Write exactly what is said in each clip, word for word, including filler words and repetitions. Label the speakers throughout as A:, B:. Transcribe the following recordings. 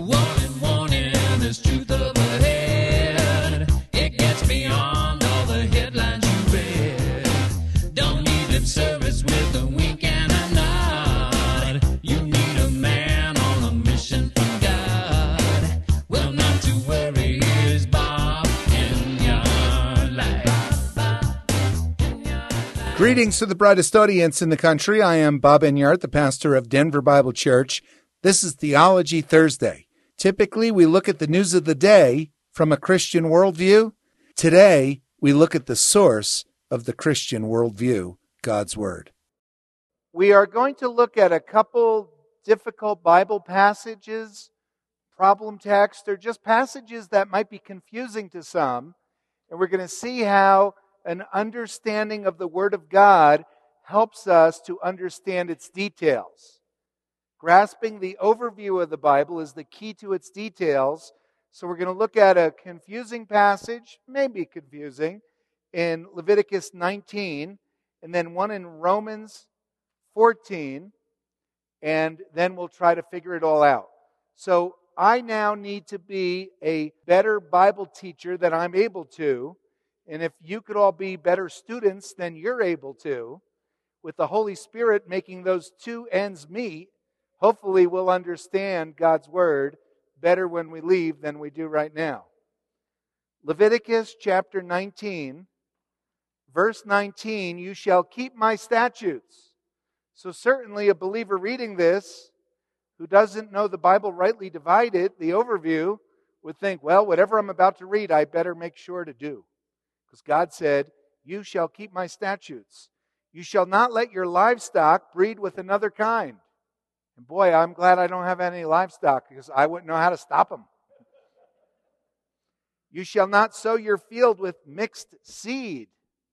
A: Warning, warning, there's truth up ahead. It gets beyond all the headlines you read. Don't need lip service with a wink and a nod. You need a man on a mission from God. Well, not to worry, here's Bob Enyart.
B: Greetings to the brightest audience in the country. I am Bob Enyart, the pastor of Denver Bible Church. This is Theology Thursday. Typically, we look at the news of the day from a Christian worldview. Today, we look at the source of the Christian worldview, God's Word. We are going to look at a couple difficult Bible passages, problem texts, or just passages that might be confusing to some. And we're going to see how an understanding of the Word of God helps us to understand its details. Grasping the overview of the Bible is the key to its details. So we're going to look at a confusing passage, maybe confusing, in Leviticus nineteen, and then one in Romans fourteen, and then we'll try to figure it all out. So I now need to be a better Bible teacher than I'm able to, and if you could all be better students than you're able to, with the Holy Spirit making those two ends meet, hopefully we'll understand God's Word better when we leave than we do right now. Leviticus chapter nineteen, verse nineteen, you shall keep my statutes. So certainly a believer reading this, who doesn't know the Bible rightly divided, the overview, would think, well, whatever I'm about to read, I better make sure to do. Because God said, you shall keep my statutes. You shall not let your livestock breed with another kind. And boy, I'm glad I don't have any livestock because I wouldn't know how to stop them. You shall not sow your field with mixed seed.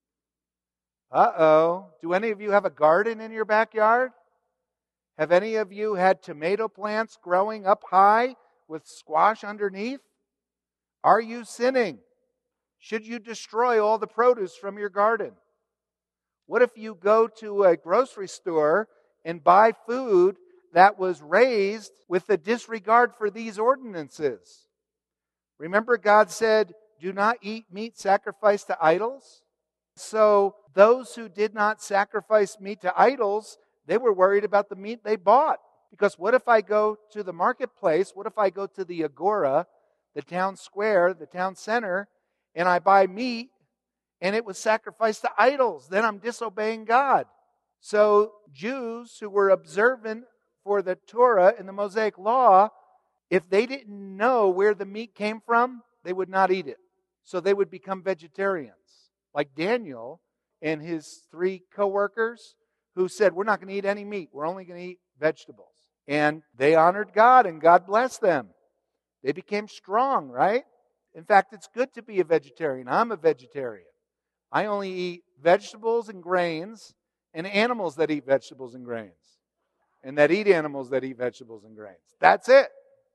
B: Uh-oh. Do any of you have a garden in your backyard? Have any of you had tomato plants growing up high with squash underneath? Are you sinning? Should you destroy all the produce from your garden? What if you go to a grocery store and buy food that was raised with a disregard for these ordinances? Remember, God said, do not eat meat sacrificed to idols. So those who did not sacrifice meat to idols, they were worried about the meat they bought. Because what if I go to the marketplace, what if I go to the agora, the town square, the town center, and I buy meat and it was sacrificed to idols? Then I'm disobeying God. So Jews who were observant for the Torah and the Mosaic Law, if they didn't know where the meat came from, they would not eat it. So they would become vegetarians. Like Daniel and his three co-workers who said, we're not going to eat any meat. We're only going to eat vegetables. And they honored God and God blessed them. They became strong, right? In fact, it's good to be a vegetarian. I'm a vegetarian. I only eat vegetables and grains and animals that eat vegetables and grains. And that eat animals that eat vegetables and grains. That's it.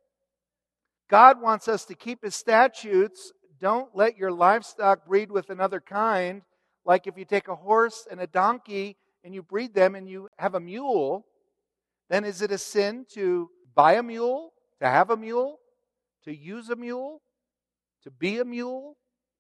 B: God wants us to keep His statutes. Don't let your livestock breed with another kind. Like if you take a horse and a donkey and you breed them and you have a mule, then is it a sin to buy a mule, to have a mule, to use a mule, to be a mule?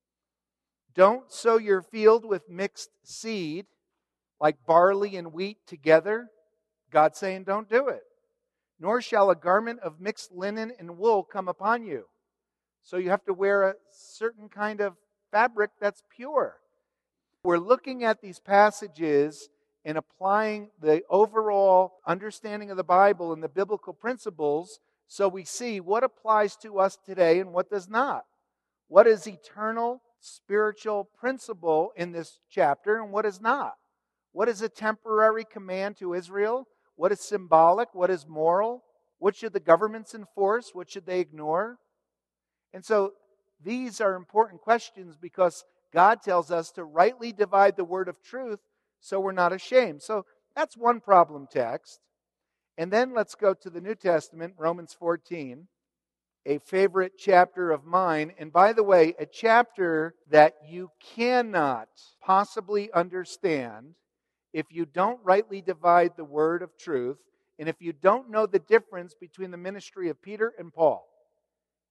B: Don't sow your field with mixed seed, like barley and wheat together. God's saying don't do it. Nor shall a garment of mixed linen and wool come upon you. So you have to wear a certain kind of fabric that's pure. We're looking at these passages and applying the overall understanding of the Bible and the biblical principles so we see what applies to us today and what does not. What is eternal spiritual principle in this chapter and what is not? What is a temporary command to Israel? What is symbolic? What is moral? What should the governments enforce? What should they ignore? And so these are important questions because God tells us to rightly divide the word of truth so we're not ashamed. So that's one problem text. And then let's go to the New Testament, Romans fourteen, a favorite chapter of mine. And by the way, a chapter that you cannot possibly understand if you don't rightly divide the word of truth, and if you don't know the difference between the ministry of Peter and Paul.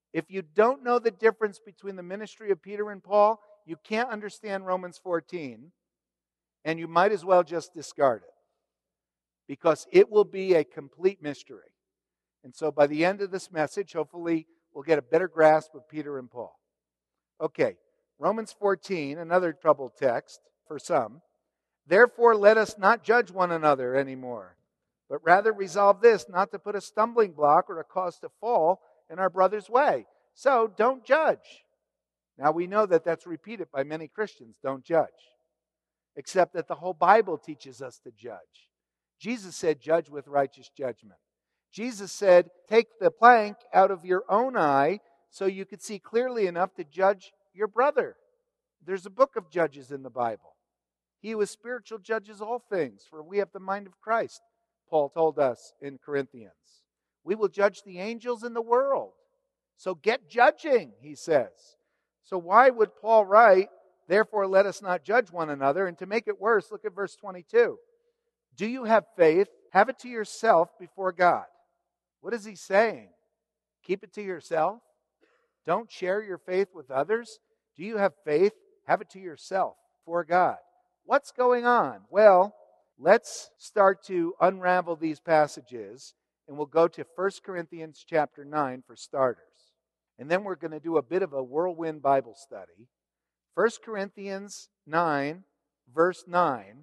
B: If you don't know the difference between the ministry of Peter and Paul, you can't understand Romans fourteen, and you might as well just discard it, because it will be a complete mystery. And so by the end of this message, hopefully we'll get a better grasp of Peter and Paul. Okay, Romans fourteen, another troubled text for some. Therefore, let us not judge one another anymore, but rather resolve this, not to put a stumbling block or a cause to fall in our brother's way. So, don't judge. Now, we know that that's repeated by many Christians, don't judge. Except that the whole Bible teaches us to judge. Jesus said, judge with righteous judgment. Jesus said, take the plank out of your own eye so you could see clearly enough to judge your brother. There's a book of Judges in the Bible. He who is spiritual judges all things, for we have the mind of Christ, Paul told us in Corinthians. We will judge the angels in the world. So get judging, he says. So why would Paul write, therefore let us not judge one another? And to make it worse, look at verse twenty-two. Do you have faith? Have it to yourself before God. What is he saying? Keep it to yourself? Don't share your faith with others? Do you have faith? Have it to yourself before God. What's going on? Well, let's start to unravel these passages, and we'll go to First Corinthians chapter nine for starters. And then we're going to do a bit of a whirlwind Bible study. First Corinthians nine, verse nine,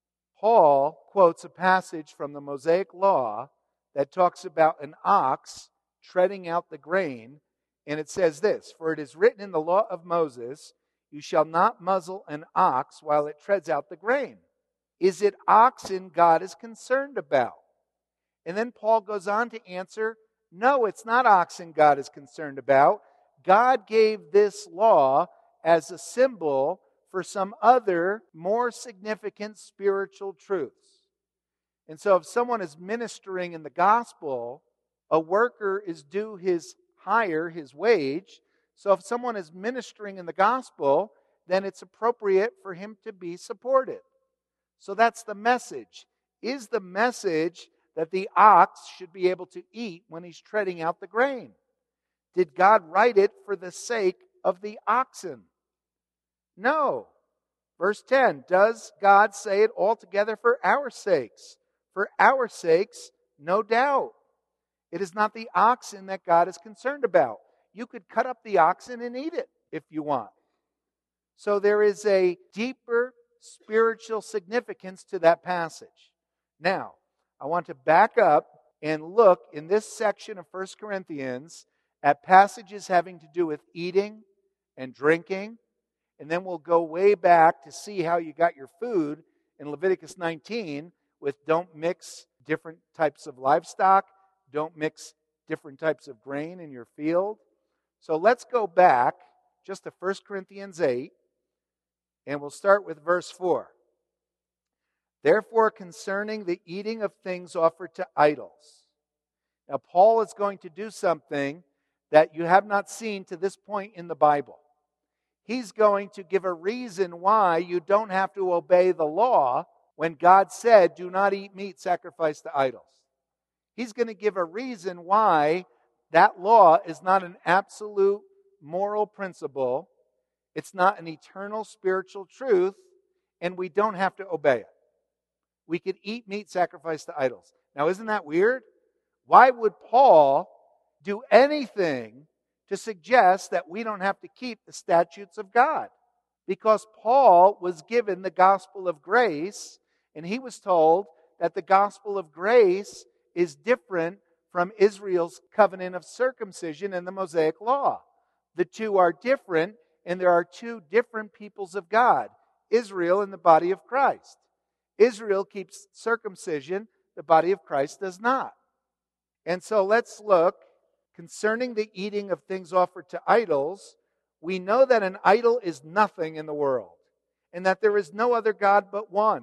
B: Paul quotes a passage from the Mosaic Law that talks about an ox treading out the grain, and it says this, for it is written in the law of Moses, you shall not muzzle an ox while it treads out the grain. Is it oxen God is concerned about? And then Paul goes on to answer, no, it's not oxen God is concerned about. God gave this law as a symbol for some other more significant spiritual truths. And so if someone is ministering in the gospel, a worker is due his hire, his wage. So if someone is ministering in the gospel, then it's appropriate for him to be supported. So that's the message. Is the message that the ox should be able to eat when he's treading out the grain? Did God write it for the sake of the oxen? No. Verse ten, does God say it altogether for our sakes? For our sakes, no doubt. It is not the oxen that God is concerned about. You could cut up the oxen and eat it if you want. So there is a deeper spiritual significance to that passage. Now, I want to back up and look in this section of First Corinthians at passages having to do with eating and drinking. And then we'll go way back to see how you got your food in Leviticus nineteen with don't mix different types of livestock, don't mix different types of grain in your field. So let's go back just to First Corinthians eight, and we'll start with verse four. Therefore, concerning the eating of things offered to idols. Now, Paul is going to do something that you have not seen to this point in the Bible. He's going to give a reason why you don't have to obey the law when God said, do not eat meat sacrificed to idols. He's going to give a reason why that law is not an absolute moral principle. It's not an eternal spiritual truth, and we don't have to obey it. We could eat meat sacrificed to idols. Now, isn't that weird? Why would Paul do anything to suggest that we don't have to keep the statutes of God? Because Paul was given the gospel of grace, and he was told that the gospel of grace is different from Israel's covenant of circumcision and the Mosaic law. The two are different, and there are two different peoples of God, Israel and the body of Christ. Israel keeps circumcision, the body of Christ does not. And so let's look, concerning the eating of things offered to idols, we know that an idol is nothing in the world, and that there is no other God but one.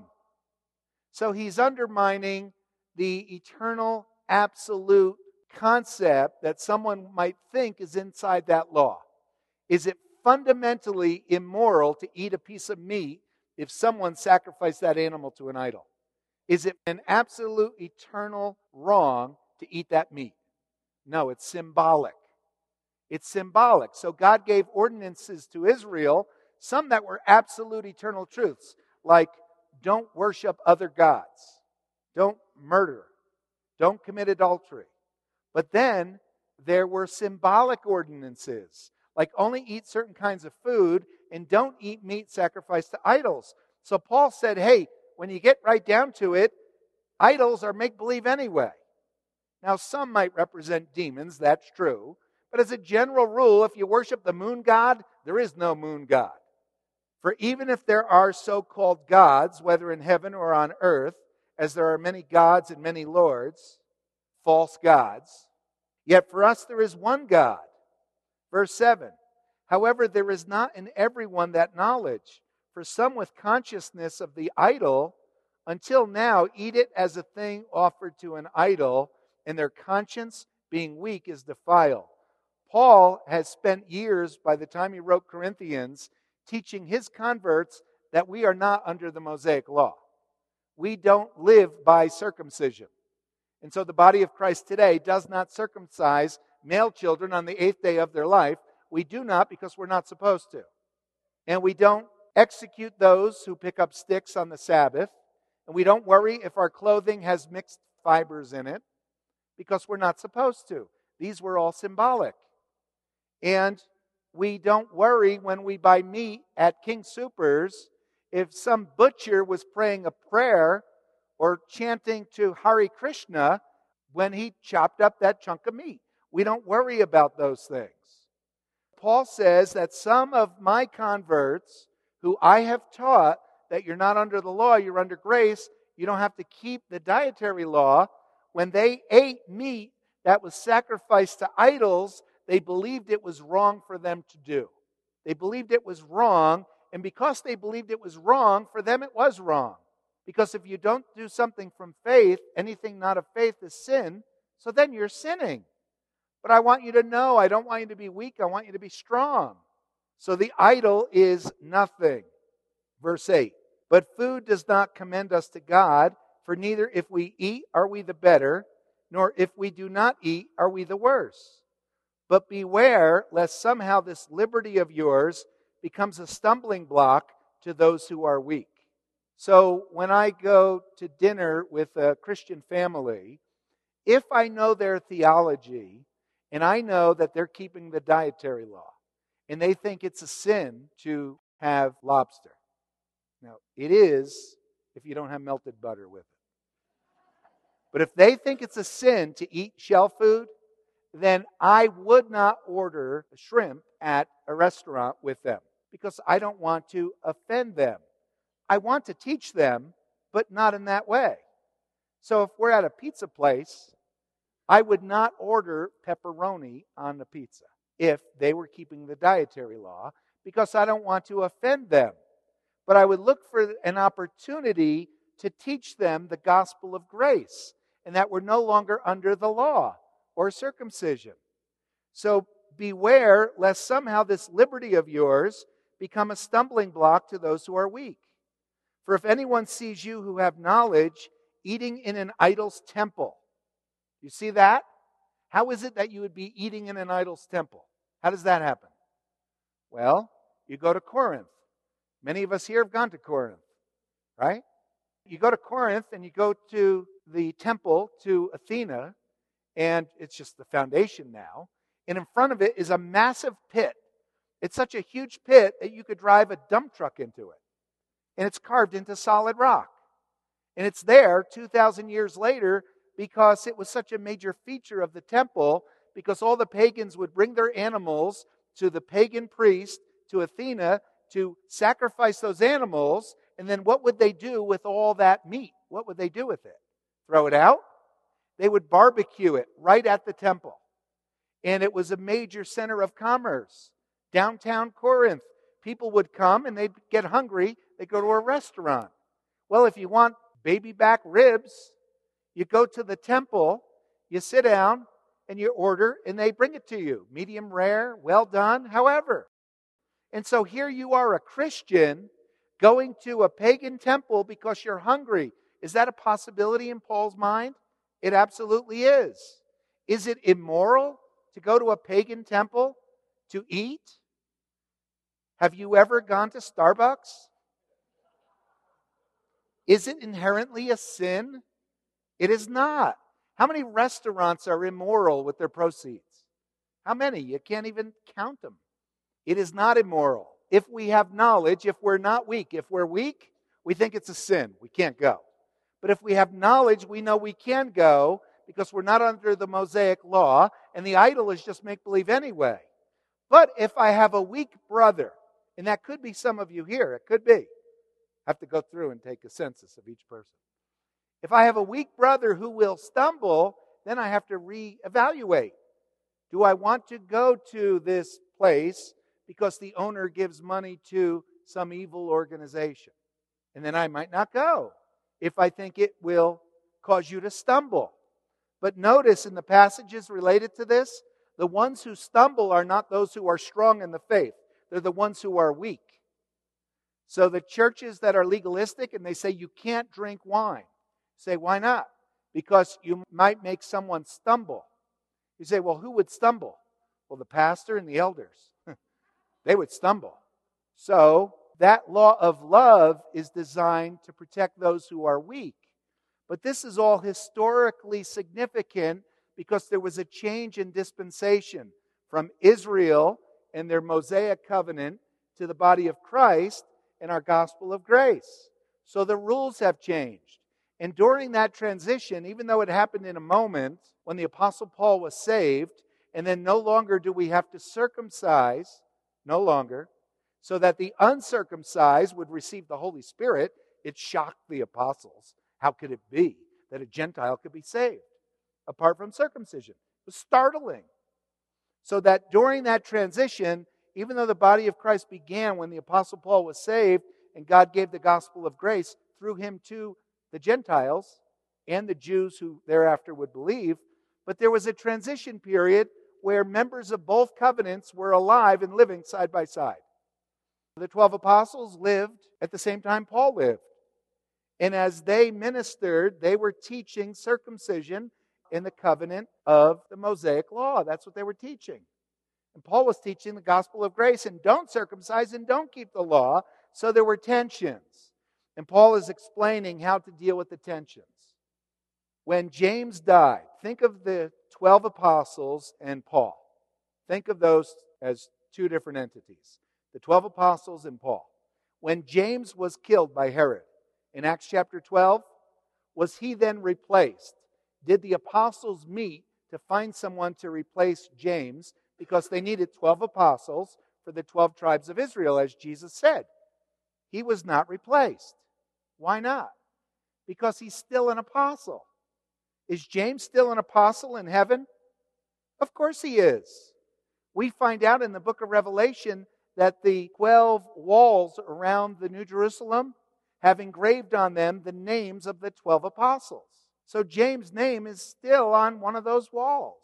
B: So he's undermining the eternal, absolute concept that someone might think is inside that law. Is it fundamentally immoral to eat a piece of meat if someone sacrificed that animal to an idol? Is it an absolute eternal wrong to eat that meat? No, it's symbolic. It's symbolic. So God gave ordinances to Israel, some that were absolute eternal truths, like don't worship other gods, don't murder, don't commit adultery. But then there were symbolic ordinances, like only eat certain kinds of food and don't eat meat sacrificed to idols. So Paul said, hey, when you get right down to it, idols are make-believe anyway. Now, some might represent demons, that's true. But as a general rule, if you worship the moon god, there is no moon god. For even if there are so-called gods, whether in heaven or on earth, as there are many gods and many lords, false gods, yet for us there is one God. Verse seven, however, there is not in everyone that knowledge. For some with consciousness of the idol, until now eat it as a thing offered to an idol, and their conscience, being weak, is defiled. Paul has spent years, by the time he wrote Corinthians, teaching his converts that we are not under the Mosaic law. We don't live by circumcision. And so the body of Christ today does not circumcise male children on the eighth day of their life. We do not because we're not supposed to. And we don't execute those who pick up sticks on the Sabbath. And we don't worry if our clothing has mixed fibers in it because we're not supposed to. These were all symbolic. And we don't worry when we buy meat at King Soopers if some butcher was praying a prayer or chanting to Hare Krishna when he chopped up that chunk of meat. We don't worry about those things. Paul says that some of my converts who I have taught that you're not under the law, you're under grace, you don't have to keep the dietary law, when they ate meat that was sacrificed to idols, they believed it was wrong for them to do. They believed it was wrong, and because they believed it was wrong, for them it was wrong. Because if you don't do something from faith, anything not of faith is sin, so then you're sinning. But I want you to know, I don't want you to be weak, I want you to be strong. So the idol is nothing. Verse eight, but food does not commend us to God, for neither if we eat are we the better, nor if we do not eat are we the worse. But beware lest somehow this liberty of yours becomes a stumbling block to those who are weak. So when I go to dinner with a Christian family, if I know their theology and I know that they're keeping the dietary law and they think it's a sin to have lobster. Now, it is if you don't have melted butter with it. But if they think it's a sin to eat shell food, then I would not order shrimp at a restaurant with them because I don't want to offend them. I want to teach them, but not in that way. So if we're at a pizza place, I would not order pepperoni on the pizza if they were keeping the dietary law because I don't want to offend them. But I would look for an opportunity to teach them the gospel of grace and that we're no longer under the law or circumcision. So beware lest somehow this liberty of yours become a stumbling block to those who are weak. For if anyone sees you who have knowledge eating in an idol's temple, you see that? How is it that you would be eating in an idol's temple? How does that happen? Well, you go to Corinth. Many of us here have gone to Corinth, right? You go to Corinth and you go to the temple to Athena, and it's just the foundation now. And in front of it is a massive pit. It's such a huge pit that you could drive a dump truck into it. And it's carved into solid rock. And it's there two thousand years later because it was such a major feature of the temple, because all the pagans would bring their animals to the pagan priest, to Athena, to sacrifice those animals. And then what would they do with all that meat? What would they do with it? Throw it out? They would barbecue it right at the temple. And it was a major center of commerce. Downtown Corinth, people would come and they'd get hungry. They'd go to a restaurant. Well, if you want baby back ribs, you go to the temple, you sit down, and you order, and they bring it to you. Medium rare, well done, however. And so here you are, a Christian, going to a pagan temple because you're hungry. Is that a possibility in Paul's mind? It absolutely is. Is it immoral to go to a pagan temple to eat? Have you ever gone to Starbucks? Is it inherently a sin? It is not. How many restaurants are immoral with their proceeds? How many? You can't even count them. It is not immoral. If we have knowledge, if we're not weak, if we're weak, we think it's a sin. We can't go. But if we have knowledge, we know we can go because we're not under the Mosaic law, and the idol is just make-believe anyway. But if I have a weak brother, and that could be some of you here, it could be. I have to go through and take a census of each person. If I have a weak brother who will stumble, then I have to reevaluate. Do I want to go to this place because the owner gives money to some evil organization? And then I might not go if I think it will cause you to stumble. But notice in the passages related to this, the ones who stumble are not those who are strong in the faith. They're the ones who are weak. So the churches that are legalistic and they say you can't drink wine. Say, why not? Because you might make someone stumble. You say, well, who would stumble? Well, the pastor and the elders. They would stumble. So that law of love is designed to protect those who are weak. But this is all historically significant because there was a change in dispensation from Israel and their Mosaic covenant to the body of Christ and our gospel of grace. So the rules have changed. And during that transition, even though it happened in a moment when the Apostle Paul was saved, and then no longer do we have to circumcise, no longer, so that the uncircumcised would receive the Holy Spirit, it shocked the apostles. How could it be that a Gentile could be saved apart from circumcision? It was startling. So that during that transition, even though the body of Christ began when the Apostle Paul was saved and God gave the gospel of grace through him to the Gentiles and the Jews who thereafter would believe, but there was a transition period where members of both covenants were alive and living side by side. The twelve apostles lived at the same time Paul lived. And as they ministered, they were teaching circumcision in the covenant of the Mosaic law. That's what they were teaching. And Paul was teaching the gospel of grace and don't circumcise and don't keep the law. So there were tensions. And Paul is explaining how to deal with the tensions. When James died, think of the twelve apostles and Paul. Think of those as two different entities. The twelve apostles and Paul. When James was killed by Herod in Acts chapter twelve, was he then replaced? Did the apostles meet to find someone to replace James because they needed twelve apostles for the twelve tribes of Israel, as Jesus said? He was not replaced. Why not? Because he's still an apostle. Is James still an apostle in heaven? Of course he is. We find out in the book of Revelation that the twelve walls around the New Jerusalem have engraved on them the names of the twelve apostles. So James' name is still on one of those walls.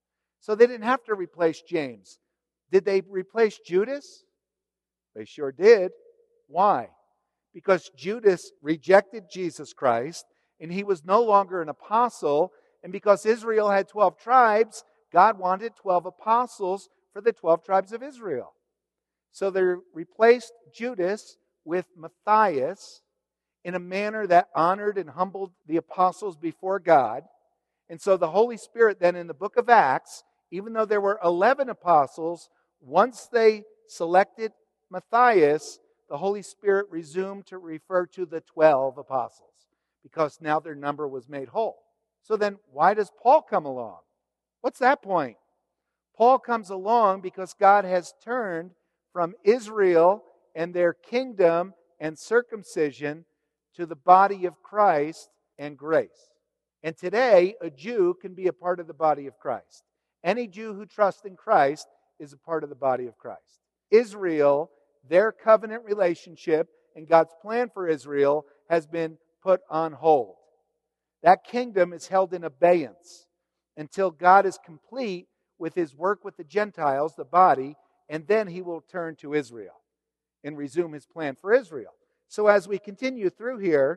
B: So they didn't have to replace James. Did they replace Judas? They sure did. Why? Because Judas rejected Jesus Christ and he was no longer an apostle. And because Israel had twelve tribes, God wanted twelve apostles for the twelve tribes of Israel. So they replaced Judas with Matthias in a manner that honored and humbled the apostles before God. And so the Holy Spirit then in the book of Acts, even though there were eleven apostles, once they selected Matthias, the Holy Spirit resumed to refer to the twelve apostles because now their number was made whole. So then why does Paul come along? What's that point? Paul comes along because God has turned from Israel and their kingdom and circumcision to the body of Christ and grace. And today, a Jew can be a part of the body of Christ. Any Jew who trusts in Christ is a part of the body of Christ. Israel, their covenant relationship and God's plan for Israel has been put on hold. That kingdom is held in abeyance until God is complete with his work with the Gentiles, the body, and then he will turn to Israel and resume his plan for Israel. So as we continue through here,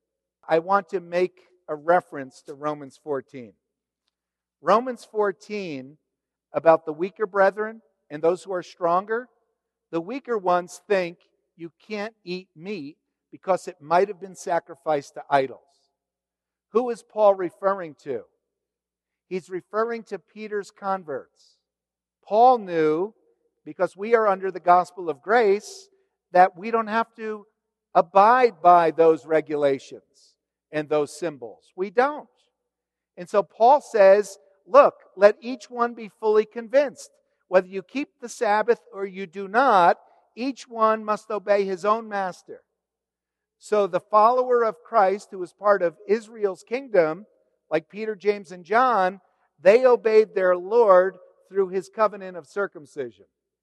B: I want to make a reference to Romans fourteen. Romans fourteen, about the weaker brethren, and those who are stronger. The weaker ones think you can't eat meat because it might have been sacrificed to idols. Who is Paul referring to? He's referring to Peter's converts. Paul knew, because we are under the gospel of grace, that we don't have to abide by those regulations and those symbols. We don't. And so Paul says, look, let each one be fully convinced. Whether you keep the Sabbath or you do not, each one must obey his own master. So the follower of Christ, who was part of Israel's kingdom, like Peter, James, and John, they obeyed their Lord through his covenant of circumcision.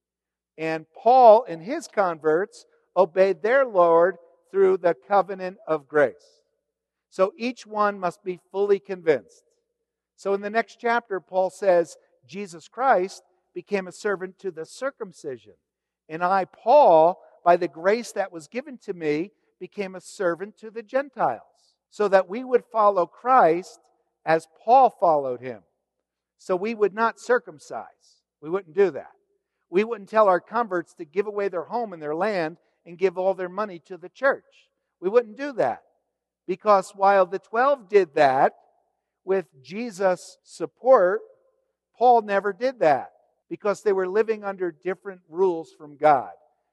B: And Paul and his converts obeyed their Lord through the covenant of grace. So each one must be fully convinced. So in the next chapter, Paul says, Jesus Christ became a servant to the circumcision. And I, Paul, by the grace that was given to me, became a servant to the Gentiles, so that we would follow Christ as Paul followed him. So we would not circumcise. We wouldn't do that. We wouldn't tell our converts to give away their home and their land and give all their money to the church. We wouldn't do that. Because while the twelve did that with Jesus' support, Paul never did that, because they were living under different rules from God.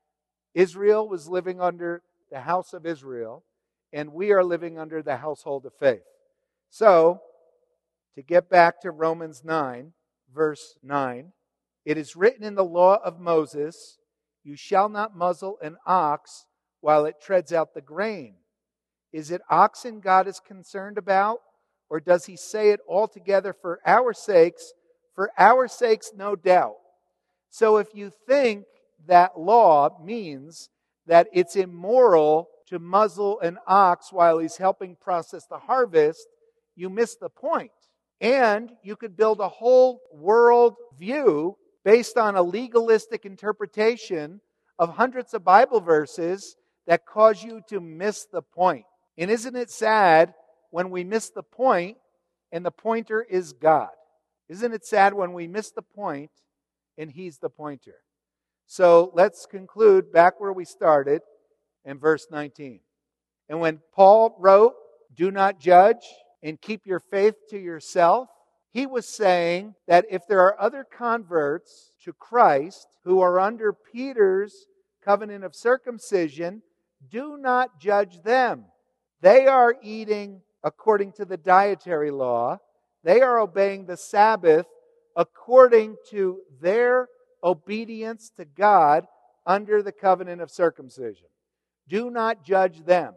B: Israel was living under the house of Israel, and we are living under the household of faith. So, to get back to Romans nine, verse nine, it is written in the law of Moses, you shall not muzzle an ox while it treads out the grain. Is it oxen God is concerned about, or does he say it altogether for our sakes? For our sakes, no doubt. So if you think that law means that it's immoral to muzzle an ox while he's helping process the harvest, you miss the point. And you could build a whole world view based on a legalistic interpretation of hundreds of Bible verses that cause you to miss the point. And isn't it sad when we miss the point and the pointer is God? Isn't it sad when we miss the point and he's the pointer? So let's conclude back where we started in verse nineteen. And when Paul wrote, do not judge and keep your faith to yourself, he was saying that if there are other converts to Christ who are under Peter's covenant of circumcision, do not judge them. They are eating according to the dietary law. They are obeying the Sabbath according to their obedience to God under the covenant of circumcision. Do not judge them.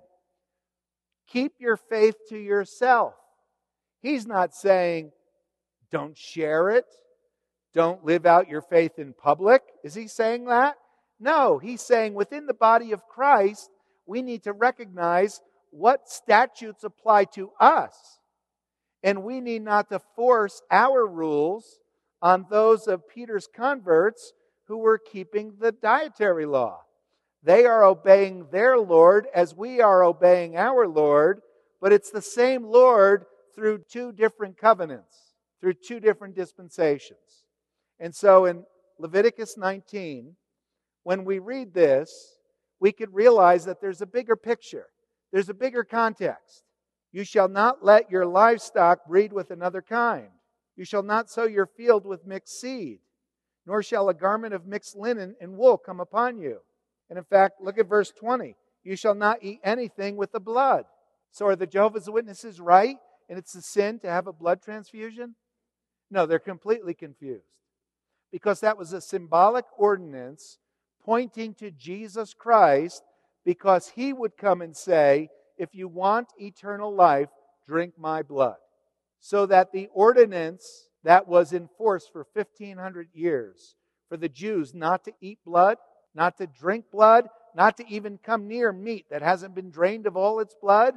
B: Keep your faith to yourself. He's not saying, don't share it. Don't live out your faith in public. Is he saying that? No, he's saying within the body of Christ, we need to recognize what statutes apply to us. And we need not to force our rules on those of Peter's converts who were keeping the dietary law. They are obeying their Lord as we are obeying our Lord, but it's the same Lord through two different covenants, through two different dispensations. And so in Leviticus nineteen, when we read this, we could realize that there's a bigger picture. There's a bigger context. You shall not let your livestock breed with another kind. You shall not sow your field with mixed seed, nor shall a garment of mixed linen and wool come upon you. And in fact, look at verse twenty. You shall not eat anything with the blood. So are the Jehovah's Witnesses right? And it's a sin to have a blood transfusion? No, they're completely confused. Because that was a symbolic ordinance pointing to Jesus Christ, because he would come and say, if you want eternal life, drink my blood. So that the ordinance that was in force for fifteen hundred years for the Jews not to eat blood, not to drink blood, not to even come near meat that hasn't been drained of all its blood,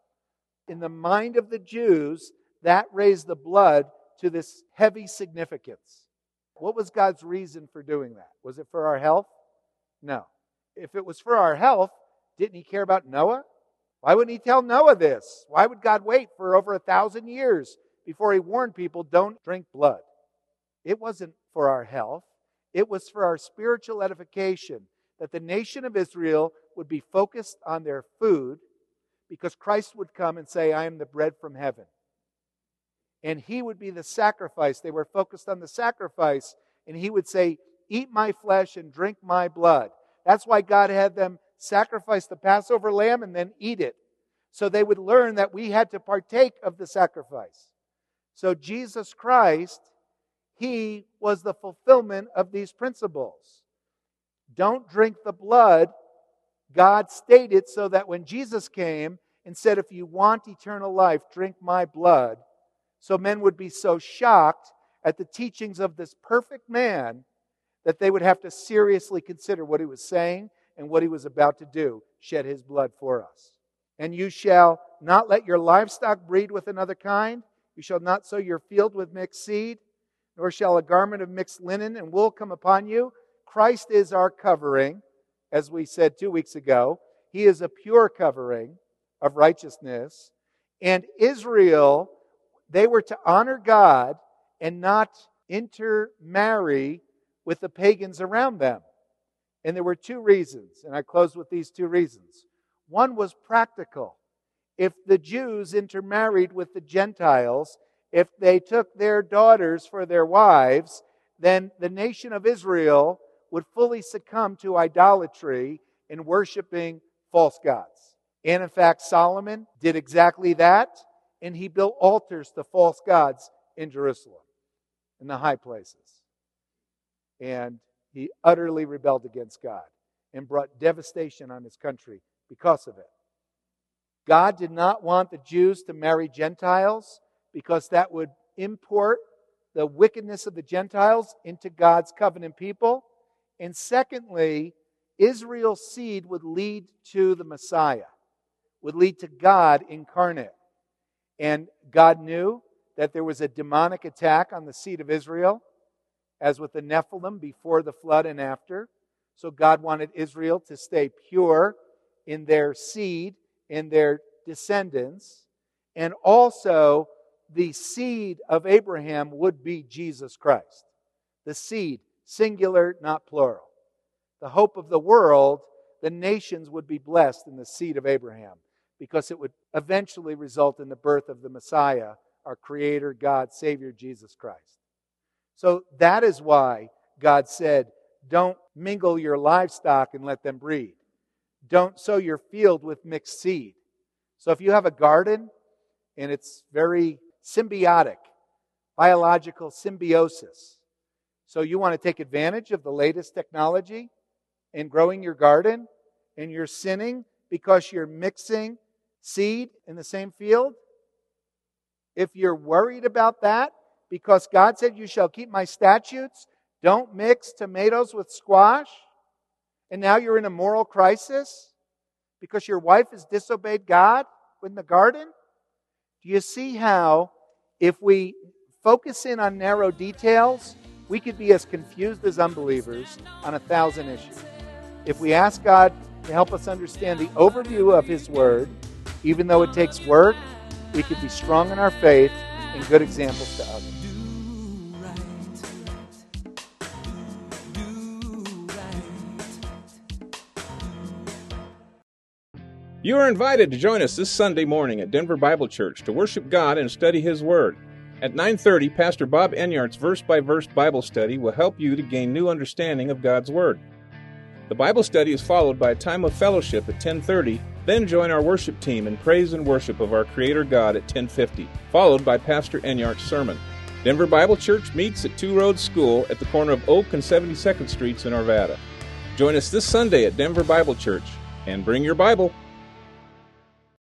B: in the mind of the Jews, that raised the blood to this heavy significance. What was God's reason for doing that? Was it for our health? No. If it was for our health, didn't he care about Noah? Why wouldn't he tell Noah this? Why would God wait for over a thousand years before he warned people, don't drink blood? It wasn't for our health. It was for our spiritual edification that the nation of Israel would be focused on their food, because Christ would come and say, I am the bread from heaven. And He would be the sacrifice. They were focused on the sacrifice. And He would say, eat my flesh and drink my blood. That's why God had them sacrifice the Passover lamb and then eat it. So they would learn that we had to partake of the sacrifice. So Jesus Christ, He was the fulfillment of these principles. Don't drink the blood. God stated so that when Jesus came and said, if you want eternal life, drink my blood. So men would be so shocked at the teachings of this perfect man that they would have to seriously consider what He was saying and what He was about to do, shed His blood for us. And you shall not let your livestock breed with another kind. You shall not sow your field with mixed seed, nor shall a garment of mixed linen and wool come upon you. Christ is our covering, as we said two weeks ago. He is a pure covering of righteousness. And Israel, they were to honor God and not intermarry with the pagans around them. And there were two reasons, and I close with these two reasons. One was practical. If the Jews intermarried with the Gentiles, if they took their daughters for their wives, then the nation of Israel would fully succumb to idolatry and worshiping false gods. And in fact, Solomon did exactly that, and he built altars to false gods in Jerusalem, in the high places. And he utterly rebelled against God and brought devastation on his country because of it. God did not want the Jews to marry Gentiles because that would import the wickedness of the Gentiles into God's covenant people. And secondly, Israel's seed would lead to the Messiah, would lead to God incarnate. And God knew that there was a demonic attack on the seed of Israel, as with the Nephilim before the flood and after. So God wanted Israel to stay pure in their seed, in their descendants. And also, the seed of Abraham would be Jesus Christ. The seed, singular, not plural. The hope of the world, the nations would be blessed in the seed of Abraham, because it would eventually result in the birth of the Messiah, our Creator, God, Savior, Jesus Christ. So that is why God said, don't mingle your livestock and let them breed. Don't sow your field with mixed seed. So if you have a garden and it's very symbiotic, biological symbiosis, so you want to take advantage of the latest technology in growing your garden, and you're sinning because you're mixing seed in the same field, if you're worried about that, because God said you shall keep my statutes, don't mix tomatoes with squash, and now you're in a moral crisis because your wife has disobeyed God in the garden? Do you see how if we focus in on narrow details, we could be as confused as unbelievers on a thousand issues? If we ask God to help us understand the overview of His Word, even though it takes work, we could be strong in our faith and good examples to others.
C: You are invited to join us this Sunday morning at Denver Bible Church to worship God and study His Word. At nine thirty, Pastor Bob Enyart's verse-by-verse Bible study will help you to gain new understanding of God's Word. The Bible study is followed by a time of fellowship at ten thirty, then join our worship team in praise and worship of our Creator God at ten fifty, followed by Pastor Enyart's sermon. Denver Bible Church meets at Two Roads School at the corner of Oak and seventy-second Streets in Arvada. Join us this Sunday at Denver Bible Church, and bring your Bible.